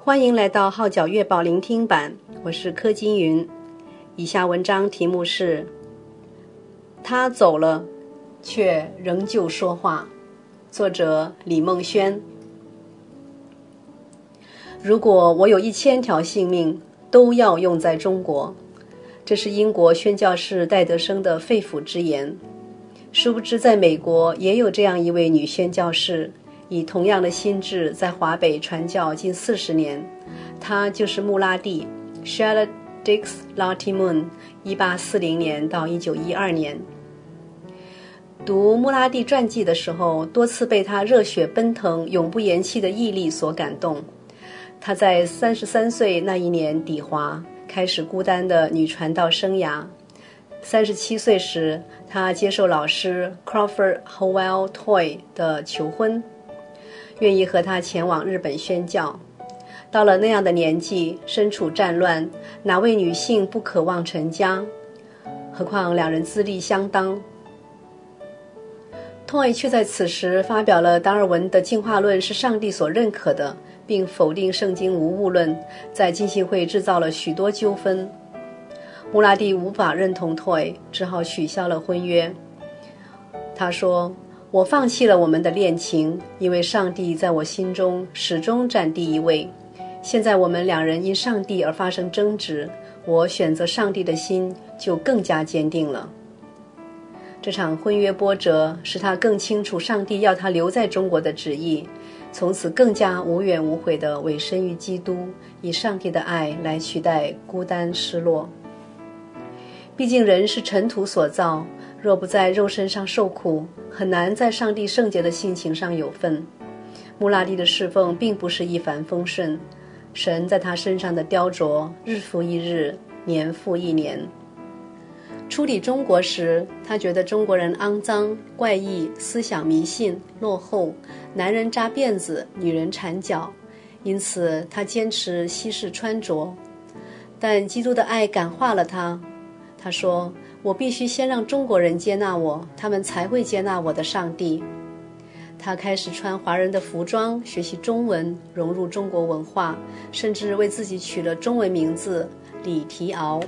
欢迎来到号角月报聆听版，我是柯金云。以下文章题目是他走了，却仍旧说话，作者李梦轩。如果我有1000条性命，都要用在中国，这是英国宣教士戴德生的肺腑之言。殊不知在美国也有这样一位女宣教士，以同样的心志在华北传教近40年，她就是穆拉蒂 Sheila Dix Latimun 1840年到1912年。读穆拉蒂传记的时候，多次被她热血奔腾、永不言弃的毅力所感动。她在33岁那一年抵华，开始孤单的女传道生涯。37岁时，她接受老师 Crawford Howell Toy 的求婚，愿意和他前往日本宣教。到了那样的年纪，身处战乱，哪位女性不渴望成家？何况两人资历相当。Toy 却在此时发表了达尔文的进化论是上帝所认可的，并否定圣经无误论，在浸信会制造了许多纠纷。穆拉蒂无法认同 Toy， 只好取消了婚约。他说，我放弃了我们的恋情，因为上帝在我心中始终占第一位。现在我们两人因上帝而发生争执，我选择上帝的心就更加坚定了。这场婚约波折使他更清楚上帝要他留在中国的旨意，从此更加无怨无悔地委身于基督，以上帝的爱来取代孤单失落。毕竟人是尘土所造，若不在肉身上受苦，很难在上帝圣洁的性情上有份。穆拉蒂的侍奉并不是一帆风顺，神在他身上的雕琢日复一日，年复一年。处理中国时，他觉得中国人肮脏、怪异、思想迷信、落后，男人扎辫子，女人缠脚，因此他坚持西式穿着。但基督的爱感化了他，他说，我必须先让中国人接纳我，他们才会接纳我的上帝。他开始穿华人的服装，学习中文，融入中国文化，甚至为自己取了中文名字李提敖。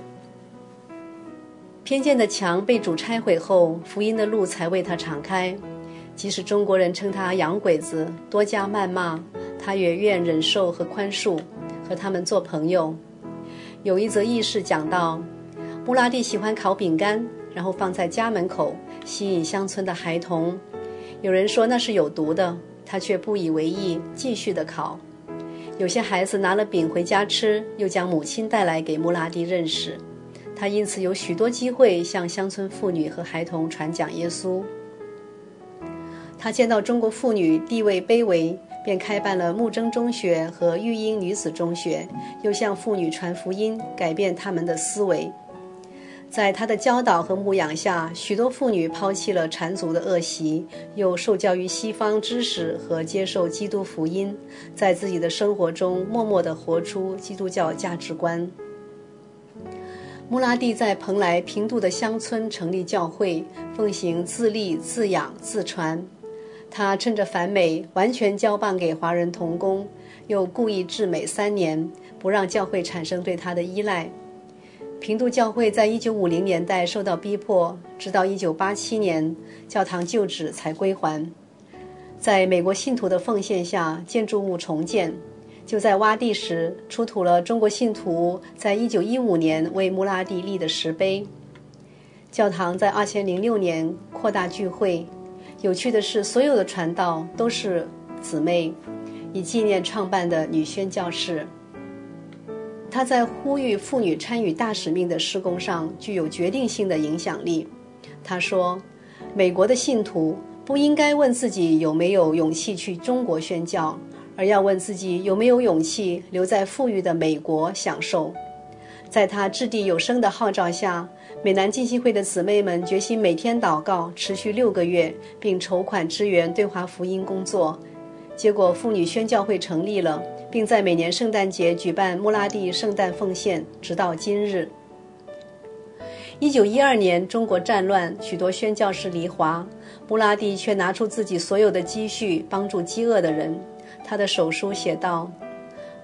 偏见的墙被主拆毁后，福音的路才为他敞开。即使中国人称他洋鬼子，多加谩骂，他也愿忍受和宽恕，和他们做朋友。有一则轶事讲到，穆拉蒂喜欢烤饼干，然后放在家门口，吸引乡村的孩童。有人说那是有毒的，他却不以为意，继续的烤。有些孩子拿了饼回家吃，又将母亲带来给穆拉蒂认识。他因此有许多机会向乡村妇女和孩童传讲耶稣。他见到中国妇女地位卑微，便开办了木征中学和育英女子中学，又向妇女传福音，改变她们的思维。在他的教导和牧养下，许多妇女抛弃了缠足的恶习，又受教于西方知识和接受基督福音，在自己的生活中默默地活出基督教价值观。穆拉蒂在蓬莱平度的乡村成立教会，奉行自立自养自传。他趁着反美完全交棒给华人同工，又故意治美3年，不让教会产生对他的依赖。平度教会在1950年代受到逼迫，直到1987年教堂旧址才归还。在美国信徒的奉献下，建筑物重建。就在挖地时，出土了中国信徒在1915年为穆拉蒂立的石碑。教堂在2006年扩大聚会。有趣的是，所有的传道都是姊妹，以纪念创办的女宣教士。她在呼吁妇女参与大使命的事工上具有决定性的影响力。她说，美国的信徒不应该问自己有没有勇气去中国宣教，而要问自己有没有勇气留在富裕的美国享受。在他掷地有声的号召下，美南浸信会的姊妹们决心每天祷告，持续6个月，并筹款支援对华福音工作。结果妇女宣教会成立了，并在每年圣诞节举办穆拉蒂圣诞奉献，直到今日。1912年中国战乱，许多宣教士离华，穆拉蒂却拿出自己所有的积蓄帮助饥饿的人。他的手书写道，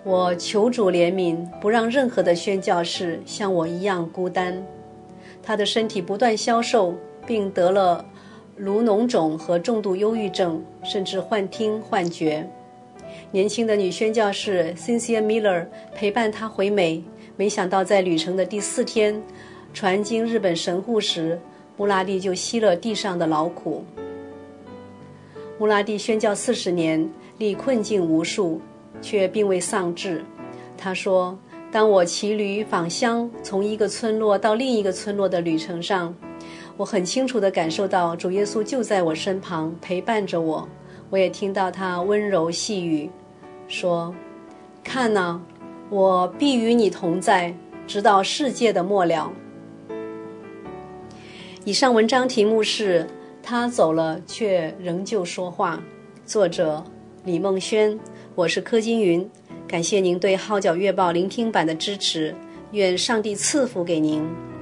我求主怜悯，不让任何的宣教士像我一样孤单。他的身体不断消瘦，并得了颅脓肿和重度忧郁症，甚至幻听幻觉。年轻的女宣教士 Cynthia Miller 陪伴他回美，没想到在旅程的第4天，船经日本神户时，穆拉蒂就吸了地上的劳苦。穆拉蒂宣教40年，历困境无数，却并未丧志。他说，当我骑驴访乡，从一个村落到另一个村落的旅程上，我很清楚地感受到主耶稣就在我身旁陪伴着我。我也听到他温柔细语说，看哪，我必与你同在，直到世界的末了。以上文章题目是他走了却仍旧说话，作者李梦轩，我是柯金云。感谢您对号角月报聆听版的支持，愿上帝赐福给您。